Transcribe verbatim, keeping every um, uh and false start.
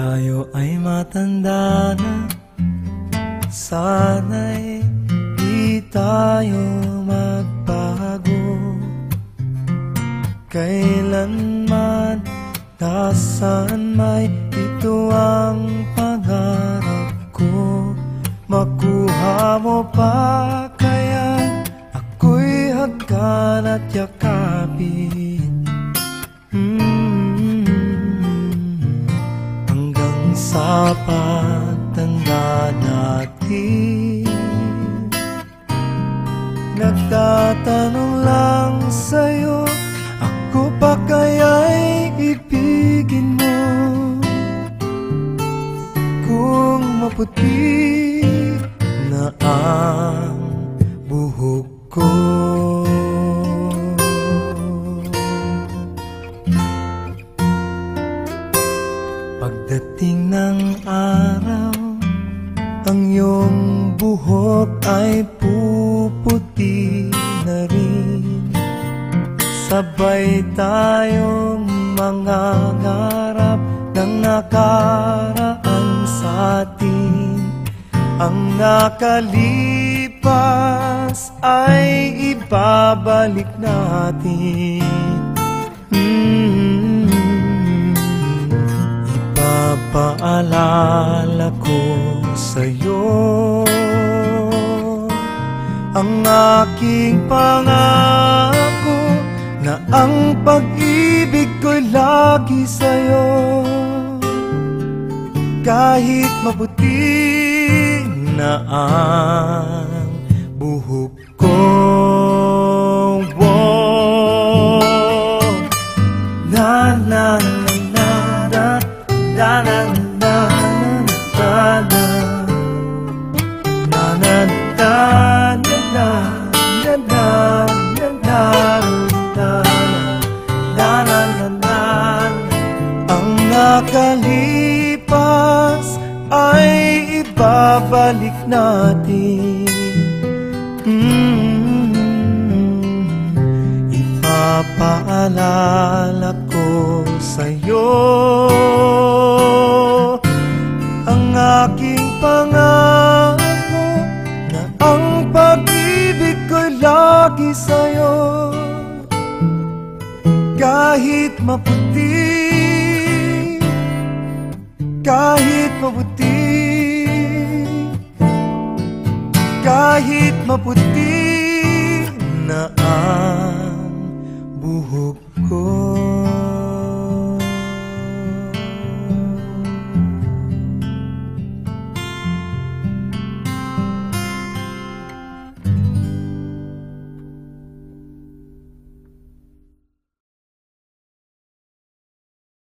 tayo ay matanda na, sana'y di tayo magbago. Kailanman, nasaan may ito ang pangarap ko. Makuha mo pa kaya ako'y hagkan at yakapin, hmm, hanggang sa pagtanda natin. Nagtatanong lang sa'yo, ako pa kaya'y ibigin mo? Kung maputi na ang buhok ko, pagdating ng araw, ang iyong buhok ay puputi na rin. Sabay tayong mangangarap ng nakaraan sa atin. Ang nakalipas ay ibabalik natin, hmm. Ipapaalala ko sa'yo ang aking pangako, na ang pag-ibig ko'y lagi sa'yo. Kahit maputi na ang buhok ko, wow. Na na na na na na na na na na na na na na. Ang nakalipas ay ibabalik natin, hmm. Ipapaalala ko sa'yo ang aking pangako, na ang pag-ibig ko'y lagi sa'yo. Kahit maputi, kahit maputi, kahit maputi